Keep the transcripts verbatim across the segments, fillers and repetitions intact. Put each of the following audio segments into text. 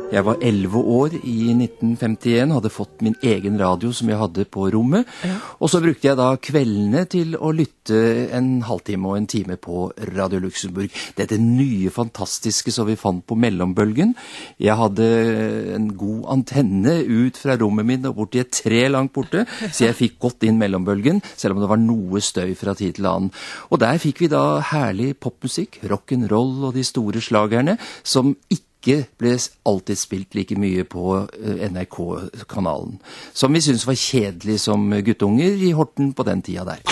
Jeg var elleve år i nitten femtien, hadde fått min egen radio som jeg hadde på rommet, ja. Og så brukte jeg da kveldene til å lytte en halvtime og en time på Radio Luxembourg. Dette nye fantastiske som vi fant på mellombølgen. Jeg hadde en god antenne ut fra rommet min og bort i et tre langt borte, så jeg fikk gått inn mellombølgen, selv om det var noe støy fra tid til annen. Og der fikk vi da herlig popmusikk, rock'n'roll og de store slagerne, som ikke ikke ble alltid spilt like mye på N R K-kanalen, som vi synes var kjedelig som guttunger i Horten på den tida der.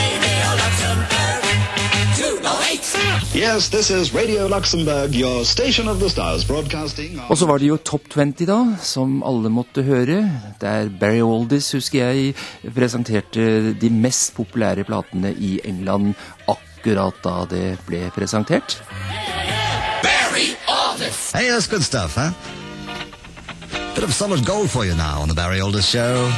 Yes, this is Radio Luxembourg, your station of the stars, broadcasting... Og så var det jo Top twenty da, som alle måtte høre, der Barry Oldies, husker jeg, presenterte de mest populære platene i England akkurat da det ble presentert. Hey, that's good stuff, huh? Bit of solid gold for you now on the Barry Alders Show.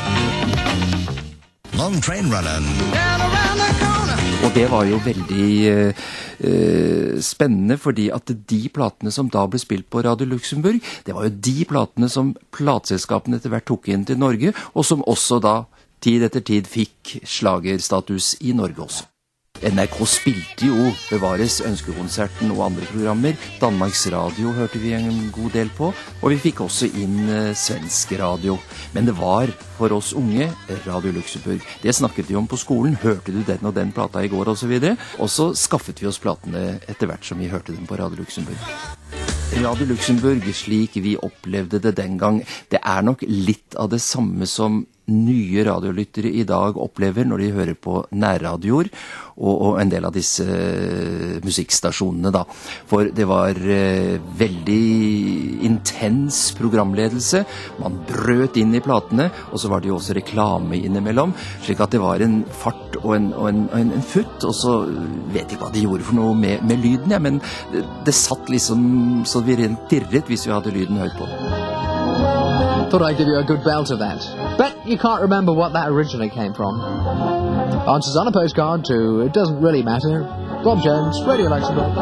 Long train running. Og det var jo veldig uh, spennende, fordi at de platene som da ble spilt på Radio Luxembourg, det var jo de platene som plateselskapene etter hvert tok inn til Norge, og som også da tid etter tid fikk slagerstatus i Norge også. N R K spilte jo Bevares, Ønskekonserten og andre programmer. Danmarks Radio hørte vi en god del på, og vi fikk også inn uh, svensk radio. Men det var for oss unge Radio Luxembourg. Det snakket vi om på skolen. Hørte du den og den plata i går og så videre? Og så skaffet vi oss platene etter hvert som vi hørte dem på Radio Luxembourg. Radio Luxembourg, slik vi opplevde det den gang, det er nok litt av det samme som nye radiolyttere i dag opplever når de hører på nærradioer og, og en del av disse uh, musikkstasjonene da. For det var uh, veldig intens programledelse. Man brøt inn i platene, og så var det jo også reklame innimellom, slik at det var en fart og en, og en, og en, en futt, og så vet jeg ikke hva de gjorde for noe med, med lyden, ja, men det, det satt liksom så vi rent pirret hvis vi hadde lyden høyt på. Thought I'd give you a good belt of that. Bet you can't remember what that originally came from. Answers on a postcard to It Doesn't Really Matter. Bob Jones, Radio Luxembourg.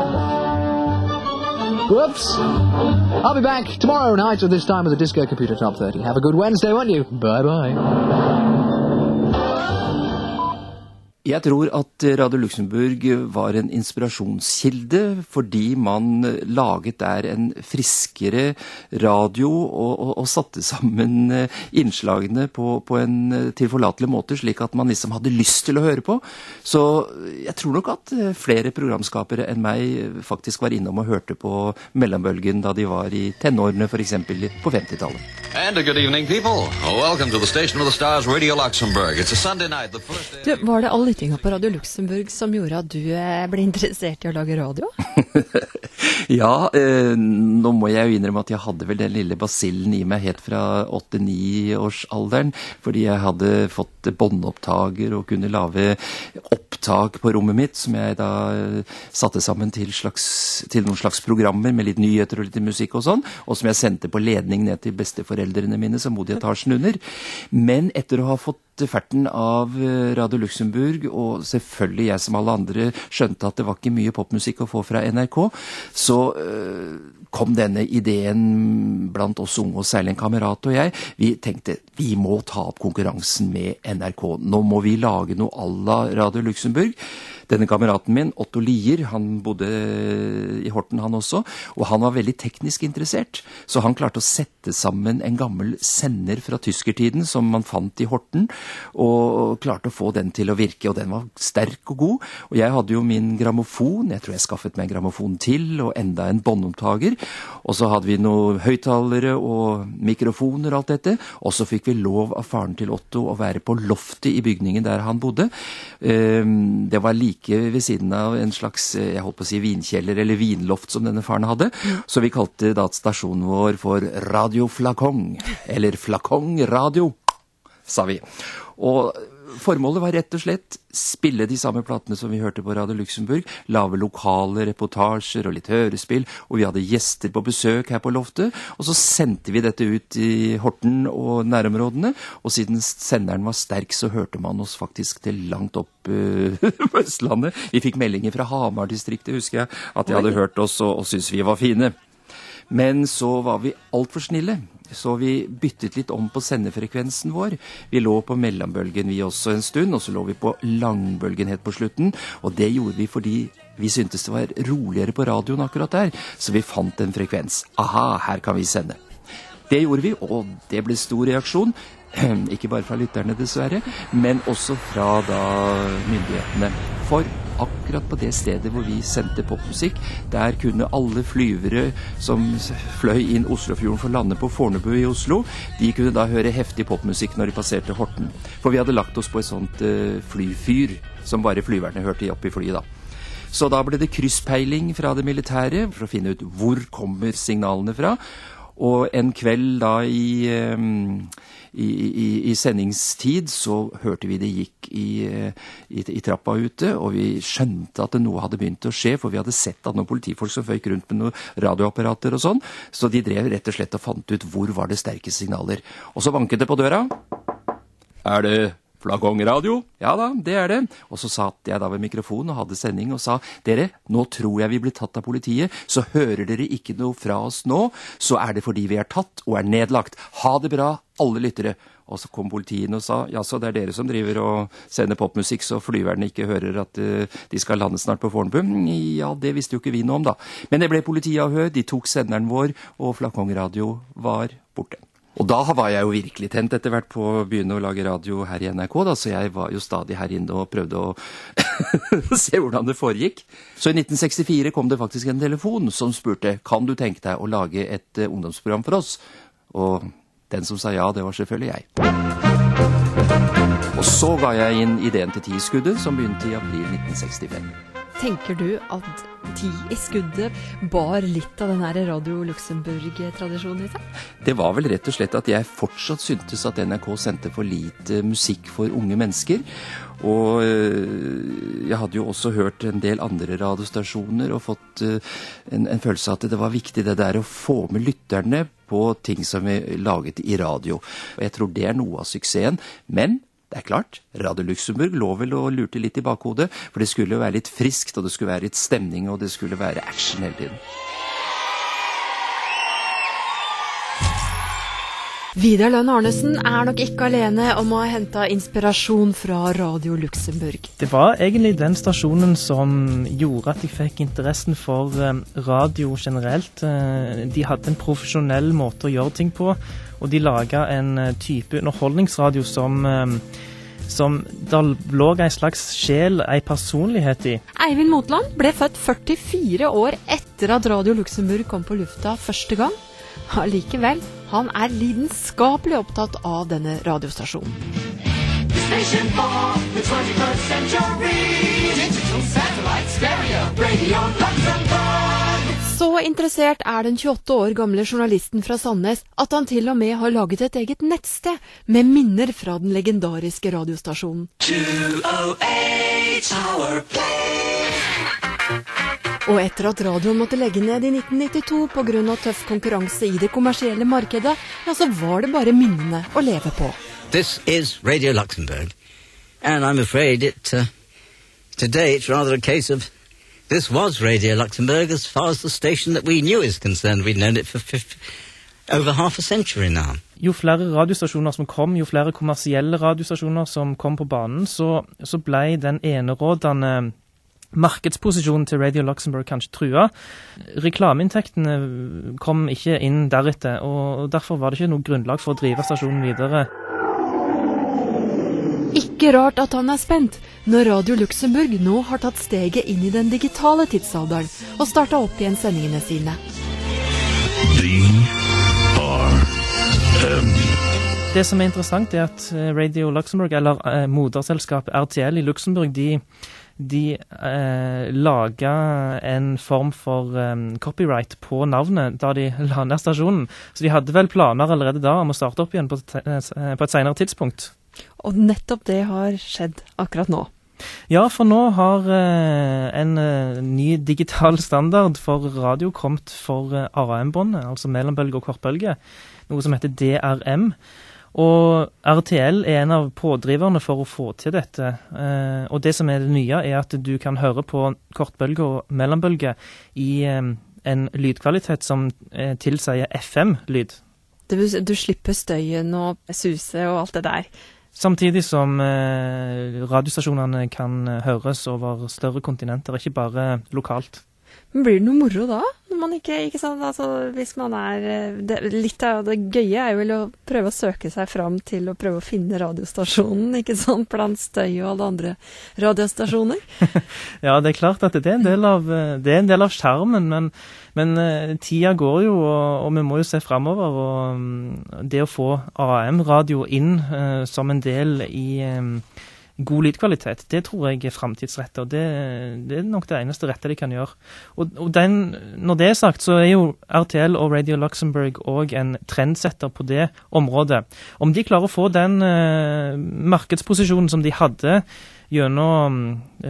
Whoops. I'll be back tomorrow night at this time with the Disco Computer Top thirty. Have a good Wednesday, won't you? Bye-bye. Jeg tror at Radio Luxembourg var en inspirasjonskilde fordi man laget der en friskere radio og, og, og satte sammen innslagene på, på en tilforlatelig måte, slik at man liksom hadde lyst til å høre på. Så jeg tror nok at flere programskapere enn meg faktisk var innom og hørte på mellombølgen da de var i tenårene, for eksempel på femtitallet. And a good evening, people. Welcome to the station of the stars, Radio Luxembourg. It's a Sunday night, the first day... Du, var det alle tinga på Radio Luxembourg som gjorde at du ble interessert i å lage radio? Ja, eh, nå må jeg jo innrømme at jeg hadde vel den lille basillen i meg helt fra åtte-ni års alderen, fordi jeg hadde fått båndopptaker og kunne lave opptak på rommet mitt, som jeg da satte sammen til, slags, til noen slags programmer med litt nyheter og litt musikk og sånn, og som jeg sendte på ledning ned til besteforeldrene mine som bodde i etasjen under. Men etter å ha fått ferten av Radio Luxembourg, og selvfølgelig jeg som alle andre skjønte at det var ikke mye popmusikk å få fra N R K, så øh, kom denne ideen blant oss unge, og særlig en kamerat og jeg. Vi tenkte, vi må ta opp konkurransen med N R K. Nå må vi lage noe à la Radio Luxembourg. Denne kameraten min, Otto Lier, han bodde i Horten han også, og han var veldig teknisk interessert, så han klarte å sette sammen en gammel sender fra tyskertiden som man fant i Horten, og klarte å få den til å virke, og den var sterk og god. Og jeg hadde jo min grammofon, jeg tror jeg skaffet meg en grammofon til, og enda en båndopptaker, og så hadde vi noen høyttalere og mikrofoner og alt dette, og så fikk vi lov av faren til Otto å være på loftet i bygningen der han bodde. Det var like ved siden av en slags, jeg holdt på å si vinkjeller eller vinloft som denne faren hadde, så vi kalte da stasjonen vår for Radio Flakong, eller Flakong Radio, sa vi. Og formålet var rett og slett spille de samme platene som vi hørte på Radio Luxembourg, lave lokale reportasjer og litt hørespill, og vi hadde gjester på besøk her på loftet, og så sendte vi dette ut i Horten og nærområdene, og siden senderen var sterk, så hørte man oss faktisk til langt opp uh, på Østlandet. Vi fikk meldinger fra Hamar-distriktet, husker jeg, at de hadde hørt oss og, og syntes vi var fine. Men så var vi alt for snille. Så vi byttet litt om på sendefrekvensen vår. Vi lå på mellombølgen vi også en stund, og så lå vi på langbølgen helt på slutten. Og det gjorde vi fordi vi syntes det var roligere på radioen akkurat der. Så vi fant en frekvens. Aha, her kan vi sende. Det gjorde vi, og det ble stor reaksjon. Ikke bare fra lytterne dessverre, men også fra da myndighetene. For akkurat på det stedet hvor vi sendte popmusikk, der kunne alle flyvere som fløy inn Oslofjorden for å lande på Fornebu i Oslo, de kunne da høre heftig popmusikk når de passerte Horten. For vi hadde lagt oss på et sånt uh, flyfyr som bare flyverne hørte opp i flyet da. Så da ble det krysspeiling fra det militære for å finne ut hvor kommer signalene fra. Og en kveld da i, um, i, i, i sendingstid så hørte vi det gikk i, i, i trappa ute, og vi skjønte at noe hadde begynt å skje, for vi hadde sett at noen politifolk som føyk rundt med noen radioapparater og sånn, så de drev rett og slett og fant ut hvor var det sterke signaler. Og så vanket det på døra. Er det Flakongradio? Ja da, det er det. Og så satt jeg da ved mikrofonen og hadde sending og sa, dere, nå tror jeg vi blir tatt av politiet, så hører dere ikke noe fra oss nå, så er det fordi vi er tatt og er nedlagt. Ha det bra, alle lyttere. Og så kom politiet og sa, ja, så det er dere som driver og sender popmusikk, så flyverne ikke hører at uh, de skal lande snart på Fornebu. Ja, det visste jo ikke vi noe om da. Men det ble politiavhør, de tok senderen vår, og Flakongradio var borte. Og da var jeg jo virkelig tent etter hvert på å begynne å lage radio her i N R K, da, så jeg var jo stadig her inne og prøvde å se hvordan det foregikk. Så i nitten sekstifire kom det faktisk en telefon som spurte, kan du tenke deg å lage et uh, ungdomsprogram for oss? Og den som sa ja, det var selvfølgelig jeg. Og så ga jeg inn ideen til Ti i skuddet, som begynte i april nitten sekstifem. Tenker du at Ti i skuddet bar litt av den her Radio Luxemburg-tradisjonen i seg? Det var vel rett og slett at jeg fortsatt syntes at N R K sendte for lite musikk for unge mennesker. Og jeg hadde jo også hørt en del andre radiostasjoner og fått en, en følelse av at det var viktig det der å få med lytterne på ting som vi laget i radio. Og jeg tror det er noe av suksessen, men det er klart, Radio Luxemburg lå vel og lurte litt i bakhodet, for det skulle jo være litt friskt, og det skulle være litt stemning, og det skulle være action hele tiden. Vidar Lønn Arnesen er nok ikke alene om å ha hentet inspirasjon fra Radio Luxemburg. Det var egentlig den stasjonen som gjorde at jeg fikk interessen for radio generelt. De hadde en profesjonell måte å gjøre ting på, og de laget en type underholdningsradio som, som der lå en slags sjel, en personlighet i. Eivind Motland ble født førtifire år etter at Radio Luxemburg kom på lufta første gang. Allikevel, han er lidenskapelig opptatt av denne radiostasjonen. Station for the twenty-first century, digital satellite stereo, Radio Luxemburg. Så interessert er den tjueåtte år gamle journalisten fra Sandnes at han til og med har laget et eget nettsted med minner fra den legendariske radiostasjonen. to oh eight Power Play. Og etter at radioen måtte legge ned i nitten nittito på grunn av tøff konkurranse i det kommersielle markedet, ja, så var det bare minnene å leve på. This is Radio Luxembourg, and I'm afraid it, uh, today it's rather a case of this was Radio Luxembourg as far as the station that we knew is concerned. We'd known it for fifty, over half a century now. Jo flere radiostasjoner som kom, jo flere kommersielle radiostasjoner som kom på banen, så, så ble den enerådende markedsposisjonen til Radio Luxembourg kanskje trua. Reklameinntektene kom ikke inn deretter, og derfor var det ikke noe grunnlag for å drive stasjonen videre. Ikke rart at han er spent når Radio Luxembourg nå har tatt steget inn i den digitale tidsalderen og startet opp igjen sendingene sine. D R M Det som er interessant er at Radio Luxembourg, eller eh, moderselskapet R T L i Luxembourg, de De eh, laget en form for um, copyright på navnet da de la ned stasjonen. Så de hadde vel planer allerede da om å starte opp igjen på, te- på et senere tidspunkt. Og nettopp det har skjedd akkurat nå. Ja, for nå har eh, en eh, ny digital standard for radio kommet for eh, A M-båndet, altså mellombølge og kortbølge, noe som heter D R M. Og R T L er en av pådriverne for å få til dette. Eh, og det som er det nye er at du kan høre på kortbølge og mellombølge i eh, en lydkvalitet som eh, tilsier F M-lyd. Du, du slipper støyen og suse og alt det der. Samtidig som eh, radiostasjonene kan høres over større kontinenter, ikke bare lokalt. Men blir det noe moro da? Når man ikke, ikke sant, altså, hvis man er, det, litt av det gøye er jo vel å prøve å søke seg fram til å prøve å finne radiostasjonen, ikke sant, blant støy og alle andre radiostasjoner. Ja, det er klart at det er en del av, det er en del av skjermen, men, men tida går jo, og, og vi må jo se fremover, og det å få A M-radio inn uh, som en del i um, god lydkvalitet, det tror jeg er fremtidsrettet, og det, det er nok det eneste rette de kan gjøre. Og, og den, når det er sagt, så er jo R T L og Radio Luxembourg også en trendsetter på det området. Om de klarer å få den eh, markedsposisjonen som de hadde gjennom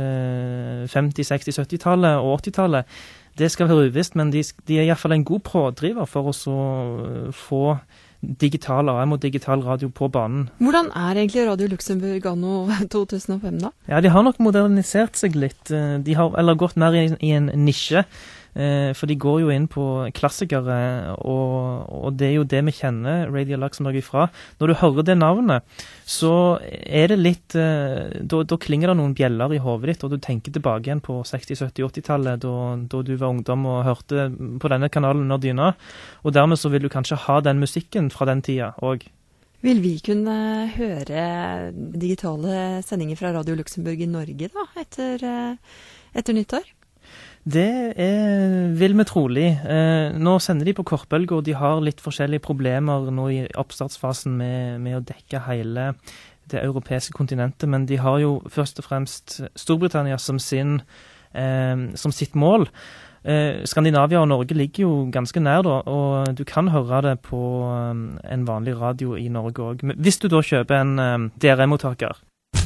eh, femti-, seksti-, sytti-tallet og åtti-tallet, det skal være uvisst, men de, de er i hvert fall en god pådriver for å så få digital A M og digital radio på banen. Hvordan er egentlig Radio Luxembourg anno to tusen og fem da? Ja, de har nok modernisert seg litt. De har, eller gått mer i, i en nisje, for de går jo inn på klassikere, og, og det er jo det vi kjenner Radio Luxembourg ifra. Når du hører det navnet, så er det litt, da, da klinger det noen bjeller i hovedet ditt, og du tenker tilbake igjen på seksti-, sytti-, åtti-tallet, da, da du var ungdom og hørte på denne kanalen under dyna, og dermed så vil du kanskje ha den musikken fra den tida også. Vil vi kunne høre digitale sendinger fra Radio Luxembourg i Norge da, etter, etter nyttår? Det er, vil vi trolig. Eh, nå sender de på kortbølge, og de har litt forskjellige problemer nå i oppstartsfasen med, med å dekke hele det europeiske kontinentet, men de har jo først og fremst Storbritannia som, sin, eh, som sitt mål. Eh, Skandinavia og Norge ligger jo ganske nær da, og du kan høre det på um, en vanlig radio i Norge også. Hvis du da kjøper en um, D R M-mottaker.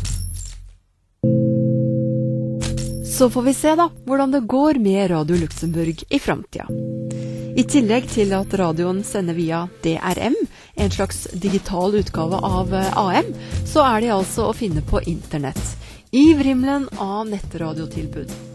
Så får vi se da, hvordan det går med Radio Luxembourg i fremtiden. I tillegg til at radioen sender via D R M, en slags digital utgave av A M, så er de altså å finne på internett, i vrimlen av nettradiotilbud.